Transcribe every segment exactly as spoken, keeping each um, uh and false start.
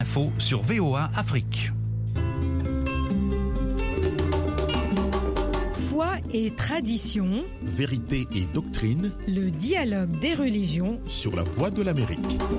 Info sur V O A Afrique. Foi et tradition, vérité et doctrine, le dialogue des religions sur la Voix de l'Amérique.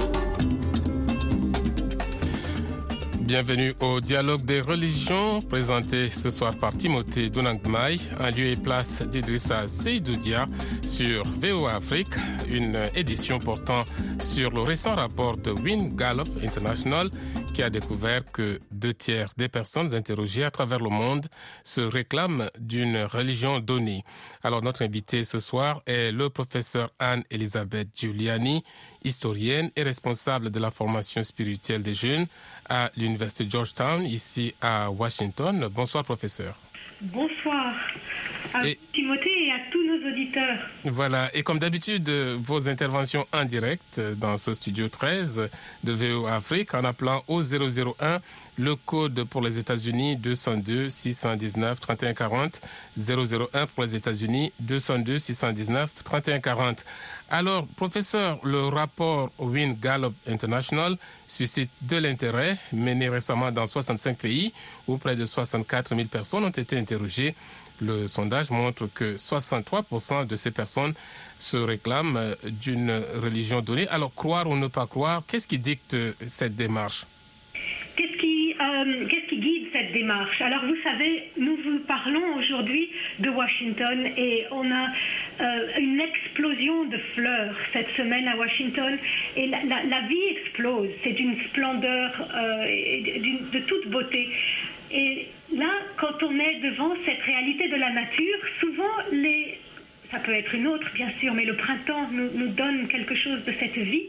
Bienvenue au dialogue des religions, présenté ce soir par Timothée Dounangmaï, en lieu et place d'Idrissa Seydoudia sur V O A Afrique, une édition portant sur le récent rapport de Wynne Gallup International qui a découvert que deux tiers des personnes interrogées à travers le monde se réclament d'une religion donnée. Alors notre invité ce soir est le professeur Anne-Elisabeth Giuliani, historienne et responsable de la formation spirituelle des jeunes à l'Université Georgetown, ici à Washington. Bonsoir, professeur. Bonsoir à et, Timothée et à tous nos auditeurs. Voilà, et comme d'habitude, vos interventions en direct dans ce studio treize de V O A Afrique en appelant au zéro zéro un, le code pour les États-Unis deux zéro deux, six un neuf, trente et un quarante, zéro zéro un pour les États-Unis deux zéro deux, six un neuf, trente et un quarante. Alors, professeur, le rapport Wynne Gallup International suscite de l'intérêt, mené récemment dans soixante-cinq pays où près de soixante-quatre mille personnes ont été interrogées. Le sondage montre que soixante-trois pour cent de ces personnes se réclament d'une religion donnée. Alors, croire ou ne pas croire, qu'est-ce qui dicte cette démarche ? Qu'est-ce qui, euh, qu'est-ce qui guide cette démarche ? Alors, vous savez, nous vous parlons aujourd'hui de Washington et on a euh, une explosion de fleurs cette semaine à Washington et la, la, la vie explose. C'est d'une splendeur, euh, et d'une, de toute beauté. Et là, quand on est devant cette réalité de la nature, souvent, les, ça peut être une autre, bien sûr, mais le printemps nous, nous donne quelque chose de cette vie.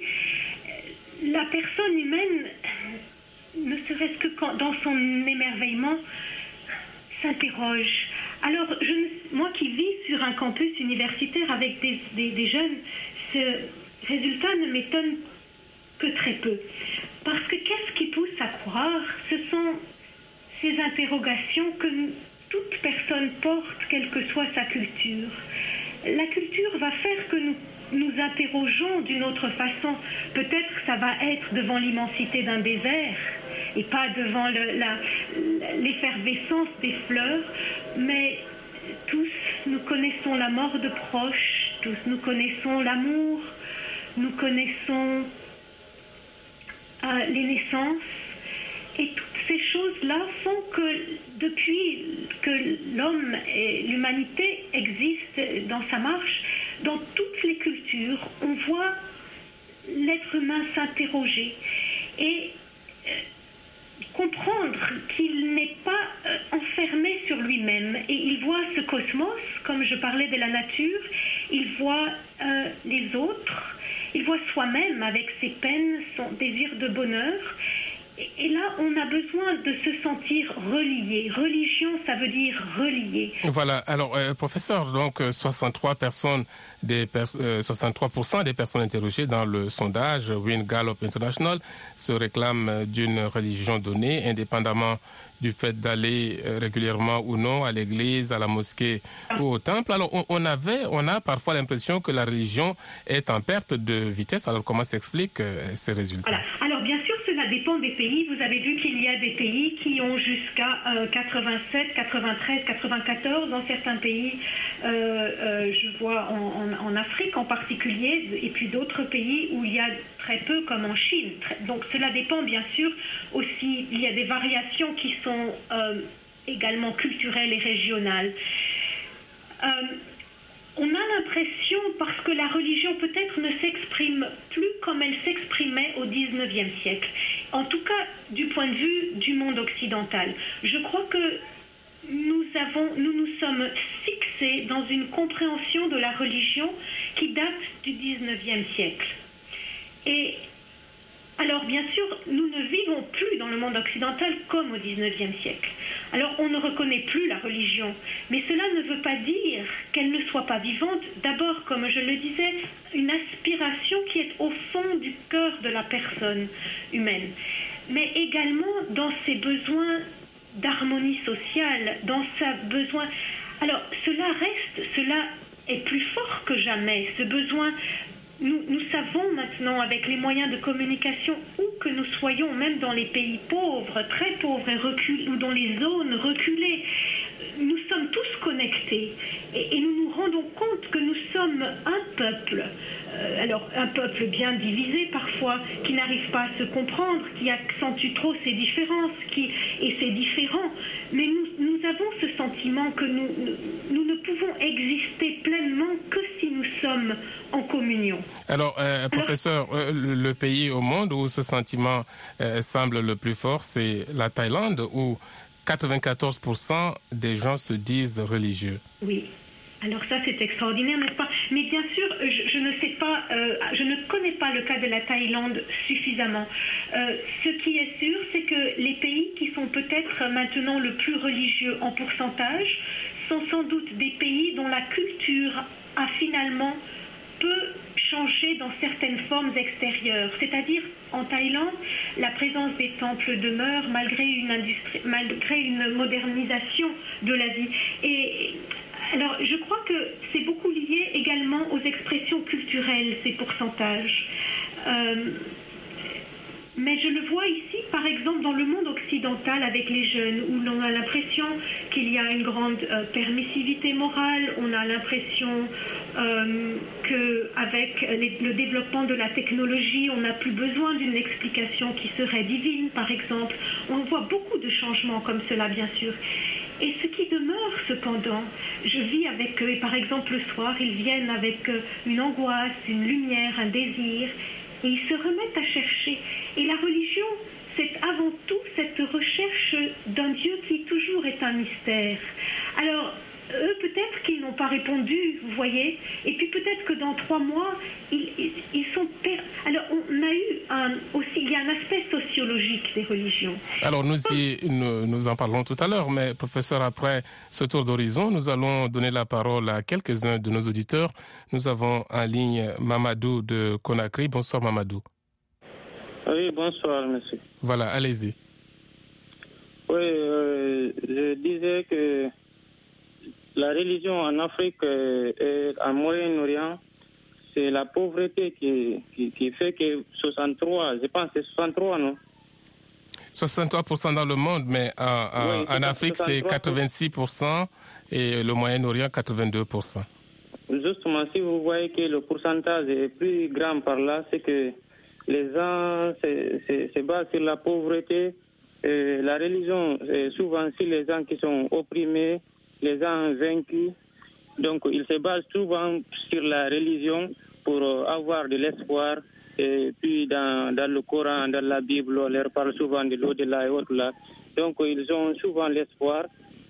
La personne humaine, ne serait-ce que quand, dans son émerveillement, s'interroge. Alors, je, moi qui vis sur un campus universitaire avec des, des, des jeunes, ce résultat ne m'étonne que très peu. Parce que qu'est-ce qui pousse à croire ? Ce sont ces interrogations que toute personne porte, quelle que soit sa culture. La culture va faire que nous nous interrogeons d'une autre façon. Peut-être que ça va être devant l'immensité d'un désert et pas devant le, la, l'effervescence des fleurs, mais tous nous connaissons la mort de proches, tous nous connaissons l'amour, nous connaissons euh, les naissances. Et toutes ces choses-là font que depuis que l'homme et l'humanité existent dans sa marche, dans toutes les cultures, on voit l'être humain s'interroger et euh, comprendre qu'il n'est pas euh, enfermé sur lui-même. Et il voit ce cosmos, comme je parlais de la nature, il voit euh, les autres, il voit soi-même avec ses peines, son désir de bonheur. Et là, on a besoin de se sentir relié. Religion, ça veut dire relié. Voilà. Alors, euh, professeur, donc soixante-trois personnes, des pers- euh, soixante-trois pour cent des personnes interrogées dans le sondage Wynne Gallup International se réclament d'une religion donnée, indépendamment du fait d'aller régulièrement ou non à l'église, à la mosquée ou au temple. Alors, on, on avait, on a parfois l'impression que la religion est en perte de vitesse. Alors, comment s'expliquent euh, ces résultats ? Voilà. Alors, bien sûr, cela dépend des pays. Vous avez vu qu'il y a des pays qui ont jusqu'à euh, quatre-vingt-sept, quatre-vingt-treize, quatre-vingt-quatorze. Dans certains pays, euh, euh, je vois en, en, en Afrique en particulier, et puis d'autres pays où il y a très peu, comme en Chine. Donc, cela dépend bien sûr aussi. Il y a des variations qui sont euh, également culturelles et régionales. Euh, On a l'impression, parce que la religion peut-être ne s'exprime plus comme elle s'exprimait au dix-neuvième siècle, en tout cas du point de vue du monde occidental. Je crois que nous, avons, nous nous sommes fixés dans une compréhension de la religion qui date du dix-neuvième siècle. Et alors, bien sûr, nous ne vivons plus dans le monde occidental comme au dix-neuvième siècle. Alors, on ne reconnaît plus la religion, mais cela ne veut pas dire qu'elle ne soit pas vivante. D'abord, comme je le disais, une aspiration qui est au fond du cœur de la personne humaine, mais également dans ses besoins d'harmonie sociale, dans sa besoin. Alors, cela reste, cela est plus fort que jamais, ce besoin nous, nous savons maintenant, avec les moyens de communication, où que nous soyons, même dans les pays pauvres, très pauvres et reculés, ou dans les zones reculées, nous sommes tous connectés. Et, et nous nous rendons compte que nous sommes un peuple. Euh, alors, un peuple bien divisé parfois, qui n'arrive pas à se comprendre, qui accentue trop ses différences qui, et ses différends. Mais nous, nous avons ce sentiment que nous, nous, nous ne pouvons exister pleinement que si nous sommes en communion. Alors, euh, professeur, Alors, euh, le, le pays au monde où ce sentiment euh, semble le plus fort, c'est la Thaïlande, où quatre-vingt-quatorze pour cent des gens se disent religieux. Oui. Alors ça, c'est extraordinaire, n'est-ce pas? Mais bien sûr, je, je ne sais pas, euh, je ne connais pas le cas de la Thaïlande suffisamment. Euh, ce qui est sûr, c'est que les pays qui sont peut-être maintenant le plus religieux en pourcentage sont sans doute des pays dont la culture a finalement peu changé dans certaines formes extérieures. C'est-à-dire, en Thaïlande, la présence des temples demeure malgré une, industrie, malgré une modernisation de la vie. Et alors, je crois que c'est beaucoup lié également aux expressions culturelles, ces pourcentages. Euh, mais je le vois ici, par exemple, dans le monde occidental avec les jeunes, où l'on a l'impression qu'il y a une grande euh, permissivité morale, on a l'impression euh, qu'avec le développement de la technologie, on n'a plus besoin d'une explication qui serait divine, par exemple. On voit beaucoup de changements comme cela, bien sûr. Et ce qui demeure, cependant, je vis avec eux, et par exemple le soir, ils viennent avec une angoisse, une lumière, un désir, et ils se remettent à chercher. Et la religion, c'est avant tout cette recherche d'un Dieu qui toujours est un mystère. Alors, eux, peut-être qu'ils n'ont pas répondu, vous voyez, et puis peut-être que dans trois mois, ils, ils, ils sont... Per... Alors, on a eu un, aussi, il y a un aspect sociologique des religions. Alors, nous, y, nous, nous en parlons tout à l'heure, mais professeur, après ce tour d'horizon, nous allons donner la parole à quelques-uns de nos auditeurs. Nous avons en ligne Mamadou de Conakry. Bonsoir, Mamadou. Oui, bonsoir, monsieur. Voilà, allez-y. Oui, euh, je disais que la religion en Afrique et en Moyen-Orient, c'est la pauvreté qui, qui, qui fait que soixante-trois, je pense que c'est soixante-trois, non? soixante-trois pour cent dans le monde, mais en, en, oui, en Afrique, c'est quatre-vingt-six pour cent et le Moyen-Orient, quatre-vingt-deux pour cent. Justement, si vous voyez que le pourcentage est plus grand par là, c'est que les gens se basent sur la pauvreté. Et la religion, souvent, si les gens qui sont opprimés, les gens vaincus, donc ils se basent souvent sur la religion pour avoir de l'espoir. Et puis dans, dans le Coran, dans la Bible, on leur parle souvent de l'au-delà et au-delà. Donc ils ont souvent l'espoir.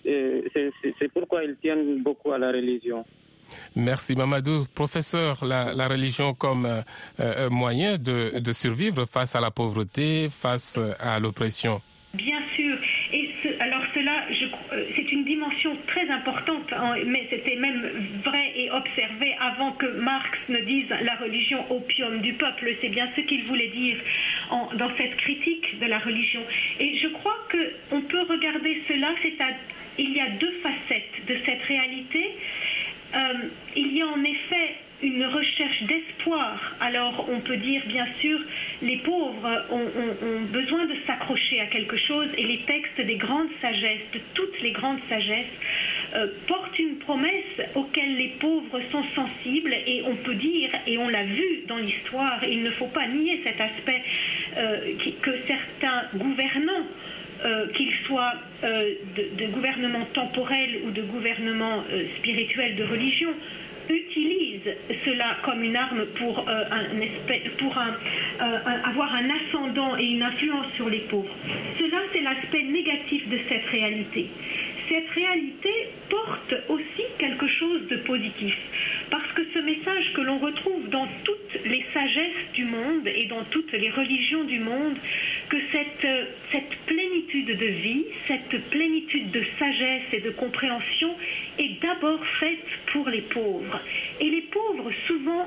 C'est pourquoi ils tiennent beaucoup à la religion. Merci Mamadou. Professeur, la, la religion comme euh, moyen de, de survivre face à la pauvreté, face à l'oppression. Bien sûr. Et ce, alors cela, je, c'est une dimension très importante, hein, mais c'était même vrai et observé avant que Marx ne dise la religion opium du peuple. C'est bien ce qu'il voulait dire en, dans cette critique de la religion. Et je crois qu'on peut regarder cela, c'est à, il y a deux facettes de cette réalité. Euh, il y a en effet une recherche d'espoir. Alors on peut dire bien sûr les pauvres ont, ont, ont besoin de s'accrocher à quelque chose et les textes des grandes sagesses, de toutes les grandes sagesses, euh, portent une promesse auxquelles les pauvres sont sensibles et on peut dire, et on l'a vu dans l'histoire, il ne faut pas nier cet aspect euh, qui, que certains gouvernants Euh, qu'ils soient euh, de, de gouvernements temporels ou de gouvernements euh, spirituels de religion, utilisent cela comme une arme pour, euh, un espèce, pour un, euh, un, avoir un ascendant et une influence sur les pauvres. Cela, c'est l'aspect négatif de cette réalité. Cette réalité porte aussi quelque chose de positif, parce que ce message que l'on retrouve dans toutes les sagesses du monde et dans toutes les religions du monde, que cette, cette plénitude de vie, cette plénitude de sagesse et de compréhension est d'abord faite pour les pauvres. Et les pauvres, souvent,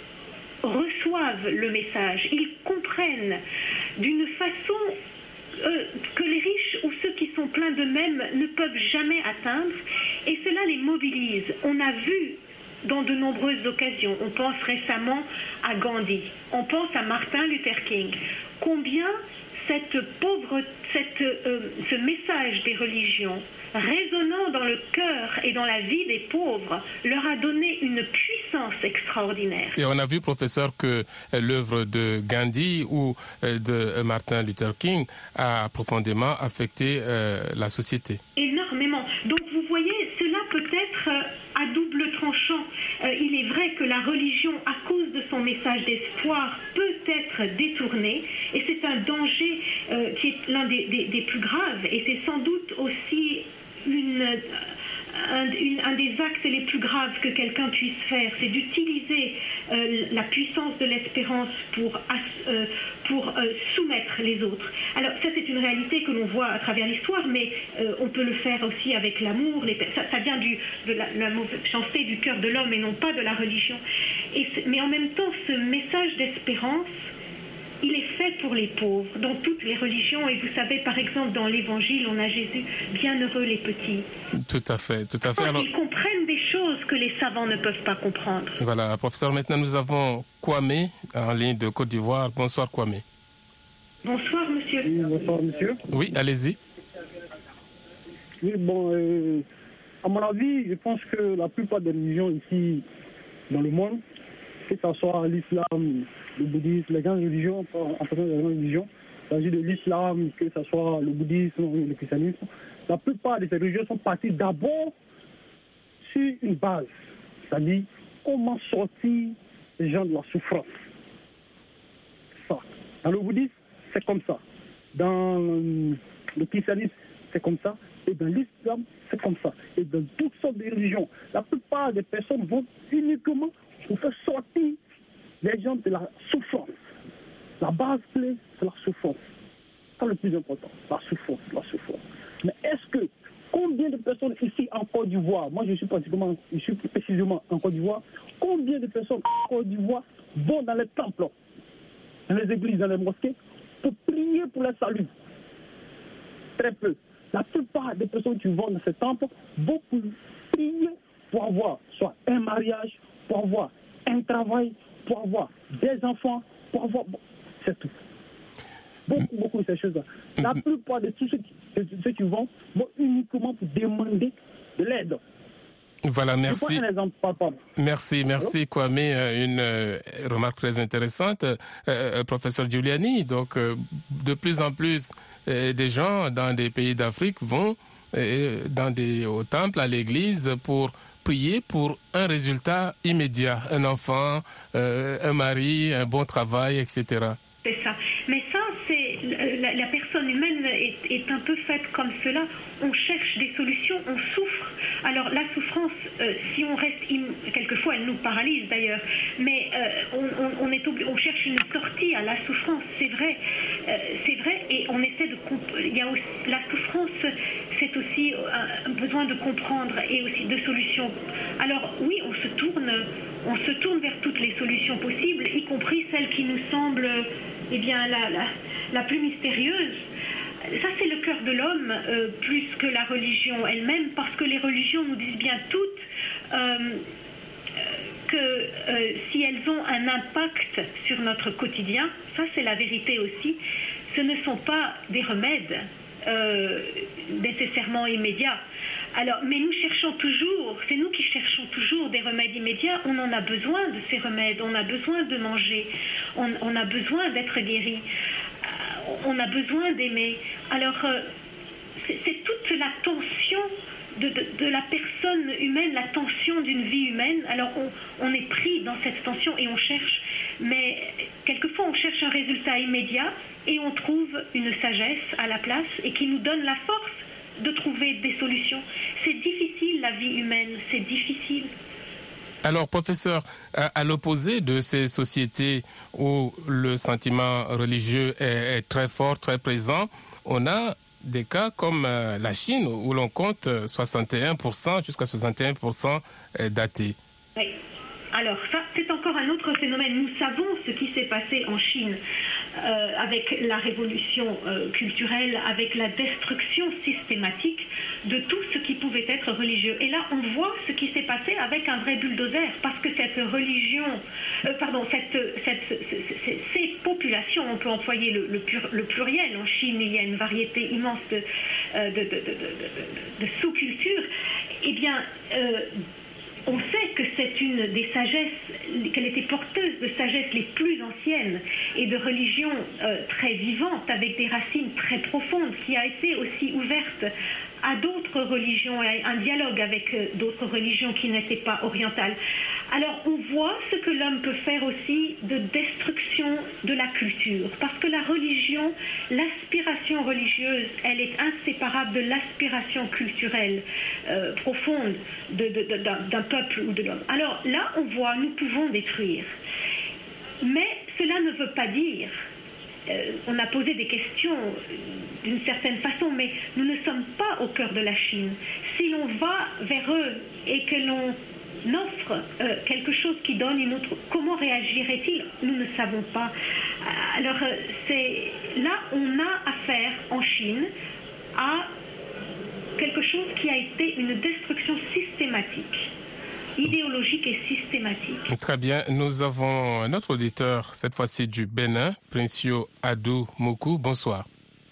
reçoivent le message, ils comprennent d'une façon euh, que les riches ou ceux qui sont pleins d'eux-mêmes ne peuvent jamais atteindre, et cela les mobilise. On a vu dans de nombreuses occasions. On pense récemment à Gandhi, on pense à Martin Luther King. Combien cette pauvre, cette, euh, ce message des religions résonnant dans le cœur et dans la vie des pauvres leur a donné une puissance extraordinaire. Et on a vu, professeur, que l'œuvre de Gandhi ou de Martin Luther King a profondément affecté euh, la société. Énormément. Donc vous voyez, cela peut être à double tranchant. Euh, il est vrai que la religion, à cause de son message d'espoir, peut être détournée, et c'est un danger euh, qui est l'un des, des, des plus graves, et c'est sans doute aussi une, un, une, un des actes les plus graves que quelqu'un puisse faire, c'est d'utiliser euh, la puissance de l'espérance pour, euh, pour euh, soumettre les autres. Alors ça, c'est une réalité que l'on voit à travers l'histoire, mais euh, on peut le faire aussi avec l'amour. Les, ça, ça vient du, de la, la méchanceté du cœur de l'homme et non pas de la religion. Et mais en même temps, ce message d'espérance, il est fait pour les pauvres, dans toutes les religions. Et vous savez, par exemple, dans l'Évangile, on a Jésus, bienheureux les petits. Tout à fait, tout à fait. Alors, ils comprennent des choses que les savants ne peuvent pas comprendre. Voilà, professeur, maintenant nous avons Kwame en ligne de Côte d'Ivoire. Bonsoir, Kwame. Bonsoir, monsieur. Oui, bonsoir, monsieur. Oui, allez-y. Oui, bon, euh, à mon avis, je pense que la plupart des religions ici, dans le monde, que ce soit l'islam, le bouddhisme, les grandes religions, en faisant des grandes religions, il s'agit de l'islam, que ce soit le bouddhisme ou le christianisme, la plupart de ces religions sont parties d'abord sur une base, c'est-à-dire comment sortir les gens de la souffrance. Ça. Dans le bouddhisme, c'est comme ça. Dans le christianisme, c'est comme ça. Et dans l'islam, c'est comme ça. Et dans toutes sortes de religions, la plupart des personnes vont uniquement pour faire sortir les gens de la souffrance. La base clé, c'est la souffrance. C'est le plus important, la souffrance, la souffrance. Mais est-ce que, combien de personnes ici en Côte d'Ivoire, moi je suis pratiquement, je suis plus précisément en Côte d'Ivoire, combien de personnes en Côte d'Ivoire vont dans les temples, dans les églises, dans les mosquées, pour prier pour leur salut? Très peu. La plupart des personnes qui vont dans ces temples vont pour prier pour avoir soit un mariage, pour avoir un travail, pour avoir des enfants, pour avoir... C'est tout. Beaucoup, beaucoup de ces choses-là. La plupart de tous ceux qui, de ceux qui vont vont uniquement pour demander de l'aide. Voilà, merci. Je prends un exemple, papa. Merci, merci Kwame. Une euh, remarque très intéressante, euh, euh, professeur Giuliani. Donc, euh, de plus en plus, euh, des gens dans des pays d'Afrique vont euh, dans des, au temple, à l'église, pour prier pour un résultat immédiat, un enfant, euh, un mari, un bon travail, et cetera. C'est ça. Mais ça, c'est la, la personne humaine est, est un peu faite comme cela. On cherche des solutions, on souffre. Alors la souffrance, euh, si on reste, im... quelquefois elle nous paralyse d'ailleurs, mais euh, on, on, on, est obli... on cherche une sortie à la souffrance, c'est vrai, euh, c'est vrai, et on essaie de comp... il y a aussi la souffrance, c'est aussi un besoin de comprendre et aussi de solutions. Alors oui, on se tourne, on se tourne vers toutes les solutions possibles, y compris celles qui nous semblent, eh bien, la, la, la plus mystérieuse. Ça, c'est le cœur de l'homme, euh, plus que la religion elle-même, parce que les religions nous disent bien toutes euh, que euh, si elles ont un impact sur notre quotidien, ça c'est la vérité aussi, ce ne sont pas des remèdes euh, nécessairement immédiats. Alors, mais nous cherchons toujours, c'est nous qui cherchons toujours des remèdes immédiats, on en a besoin de ces remèdes, on a besoin de manger, on, on a besoin d'être guéri. On a besoin d'aimer. Alors, euh, c'est, c'est toute la tension de, de, de la personne humaine, la tension d'une vie humaine. Alors, on, on est pris dans cette tension et on cherche. Mais quelquefois, on cherche un résultat immédiat et on trouve une sagesse à la place et qui nous donne la force de trouver des solutions. C'est difficile, la vie humaine, c'est difficile. Alors, professeur, à, à l'opposé de ces sociétés où le sentiment religieux est, est très fort, très présent, on a des cas comme euh, la Chine où l'on compte soixante et un pour cent jusqu'à soixante et un pour cent d'athées. Oui. Alors ça, c'est encore un autre phénomène. Nous savons ce qui s'est passé en Chine. euh, avec la révolution euh, culturelle, avec la destruction systématique de tout ce qui pouvait être religieux. Et là, on voit ce qui s'est passé avec un vrai bulldozer, parce que cette religion, euh, pardon, cette, cette, cette, ces populations, on peut employer le, le, pur, le pluriel. En Chine, il y a une variété immense de, de, de, de, de, de, de sous-cultures. Eh bien, euh, on sait que c'est une des sagesses, qu'elle était porteuse de sagesse les plus anciennes et de religions euh, très vivantes, avec des racines très profondes, qui a été aussi ouverte à d'autres religions, à un dialogue avec euh, d'autres religions qui n'étaient pas orientales. Alors on voit ce que l'homme peut faire aussi de destruction de la culture, parce que la religion, l'aspiration religieuse, elle est inséparable de l'aspiration culturelle euh, profonde de, de, de, d'un, d'un peuple ou de l'homme. Alors là, on voit, nous pouvons détruire. Mais cela ne veut pas dire, euh, on a posé des questions d'une certaine façon, mais nous ne sommes pas au cœur de la Chine. Si l'on va vers eux et que l'on offre euh, quelque chose qui donne une autre... Comment réagirait-il? Nous ne savons pas. Alors, euh, c'est... là, on a affaire en Chine à quelque chose qui a été une destruction systématique, idéologique et systématique. Très bien. Nous avons un autre auditeur, cette fois-ci du Bénin, Princio Adou Moku. Bonsoir.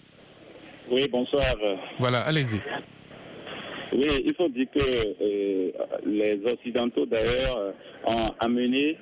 Oui, bonsoir. Voilà, allez-y. Oui, il faut dire que euh, les Occidentaux, d'ailleurs, ont amené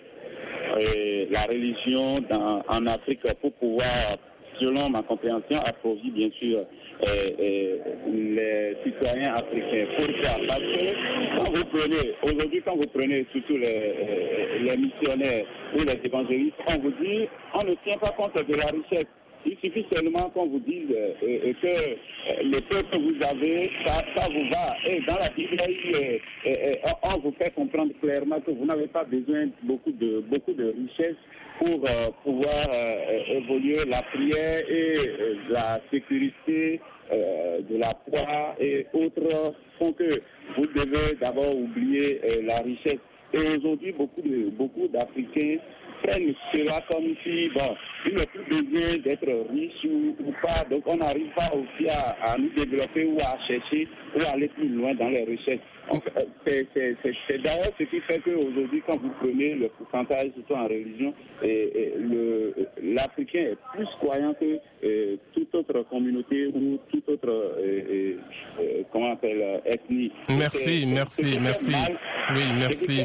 euh, la religion dans, en Afrique pour pouvoir, selon ma compréhension, approvisionner, bien sûr, euh, euh, les citoyens africains. Pourquoi? Parce que quand vous prenez, aujourd'hui, quand vous prenez surtout les, euh, les missionnaires ou les évangélistes, on vous dit, on ne tient pas compte de la richesse. Il suffit seulement qu'on vous dise euh, que euh, le peu que vous avez, ça, ça vous va. Et dans la Bible, euh, euh, on vous fait comprendre clairement que vous n'avez pas besoin de beaucoup de, beaucoup de richesses pour euh, pouvoir euh, évoluer. La prière et euh, la sécurité, euh, de la foi et autres font que vous devez d'abord oublier euh, la richesse. Et aujourd'hui, beaucoup de, beaucoup d'Africains prennent cela comme si, bon, il n'est plus besoin d'être riche ou, ou pas, donc on n'arrive pas aussi à, à nous développer ou à chercher ou à aller plus loin dans les recherches. Donc, c'est, c'est, c'est, c'est d'ailleurs ce qui fait qu'aujourd'hui, quand vous prenez le pourcentage, surtout en religion, et, et le, l'Africain est plus croyant que euh, toute autre communauté ou toute autre, euh, euh, comment on appelle, ethnie. Merci, c'est, merci, c'est merci. mal. Oui, merci.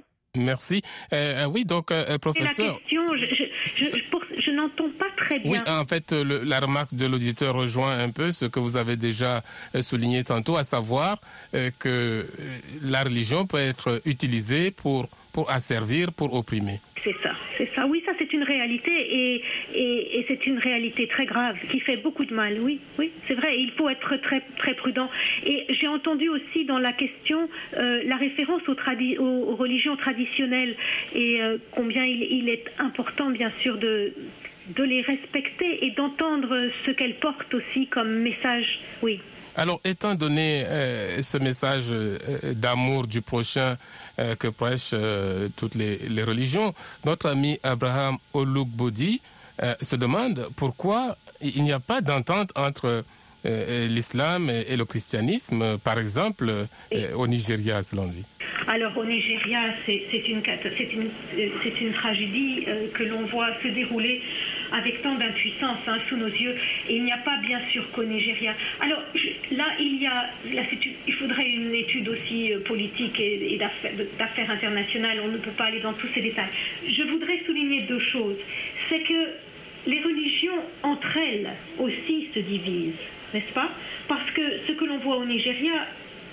Merci. Euh, oui, donc, euh, professeur... C'est la question, je, je, je, pour, je n'entends pas très bien. Oui, en fait, le, la remarque de l'auditeur rejoint un peu ce que vous avez déjà souligné tantôt, à savoir euh, que la religion peut être utilisée pour, pour asservir, pour opprimer. C'est ça, c'est ça. Oui, ça c'est une réalité et, et, et c'est une réalité très grave qui fait beaucoup de mal. Oui, oui, c'est vrai. Il faut être très très prudent. Et j'ai entendu aussi dans la question euh, la référence aux, tradi- aux, aux religions traditionnelles et euh, combien il, il est important, bien sûr, de de les respecter et d'entendre ce qu'elles portent aussi comme message. Oui. Alors, étant donné euh, ce message euh, d'amour du prochain euh, que prêchent euh, toutes les, les religions, notre ami Abraham Olugbodi euh, se demande pourquoi il n'y a pas d'entente entre euh, l'islam et, et le christianisme, par exemple, euh, au Nigeria, selon lui. Alors au Nigeria, c'est, c'est, une, c'est, une, c'est une tragédie euh, que l'on voit se dérouler avec tant d'impuissance hein, sous nos yeux. Et il n'y a pas bien sûr qu'au Nigeria. Alors je, là, il y a, là, il faudrait une étude aussi euh, politique et, et d'affaires, d'affaires internationales. On ne peut pas aller dans tous ces détails. Je voudrais souligner deux choses. C'est que les religions entre elles aussi se divisent, n'est-ce pas? Parce que ce que l'on voit au Nigeria,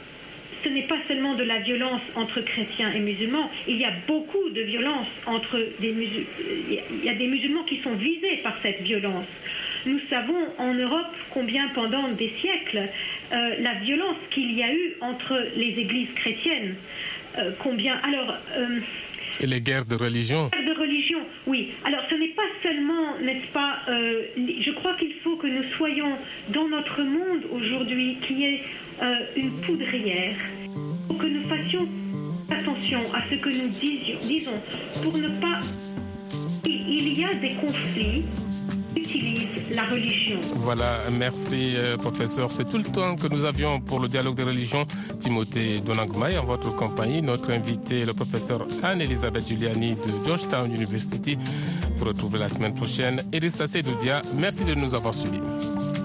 ce n'est pas seulement de la violence entre chrétiens et musulmans. Il y a beaucoup de violence entre des musulmans. Il y a des musulmans qui sont visés par cette violence. Nous savons en Europe combien pendant des siècles, euh, la violence qu'il y a eu entre les églises chrétiennes, euh, combien... Alors... Euh, Et les guerres de religion. Les guerres de religion, oui. Alors ce n'est pas seulement, n'est-ce pas, euh, je crois qu'il faut que nous soyons dans notre monde aujourd'hui qui est euh, une poudrière, que nous fassions attention à ce que nous disions, disons, pour ne pas... Il, il y a des conflits utilise la religion. Voilà, merci euh, professeur. C'est tout le temps que nous avions pour le dialogue des religions. Timothée Donangmaï, en votre compagnie, notre invité, le professeur Anne-Elisabeth Giuliani de Georgetown University. Vous retrouvez la semaine prochaine. Idrissa Seydou Dia, merci de nous avoir suivis.